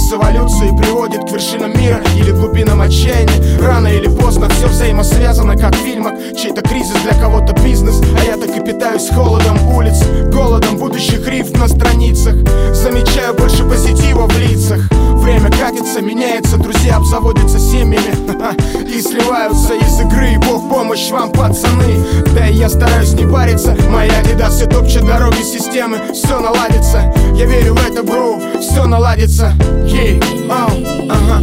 с эволюцией приводит к вершинам мира или глубинам отчаяния. Рано или поздно все взаимосвязано, как в фильмах. Чей-то кризис, для кого-то бизнес, а я так и питаюсь холодом улиц, голодом будущих рифм на страницах. Замечаю больше позитива в лицах. Время катится, меняется, друзья обзаводятся семьями и сливаются из игры. Бог помощь вам, пацаны. Да и я стараюсь не париться. Моя деда все топчет дороги системы. Все наладится, я верю в это, бро. Все наладится. Ага.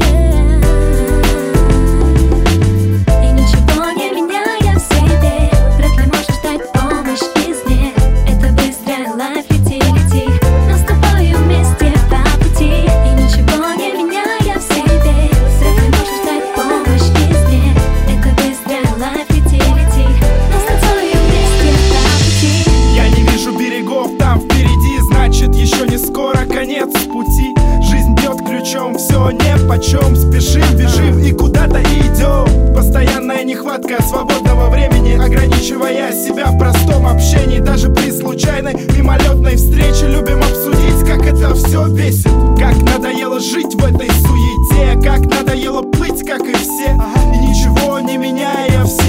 Все нипочем, спешим, бежим и куда-то идем. Постоянная нехватка свободного времени, ограничивая себя в простом общении. Даже при случайной мимолетной встрече любим обсудить, как это все бесит. Как надоело жить в этой суете, как надоело плыть, как и все. И ничего не меняя, все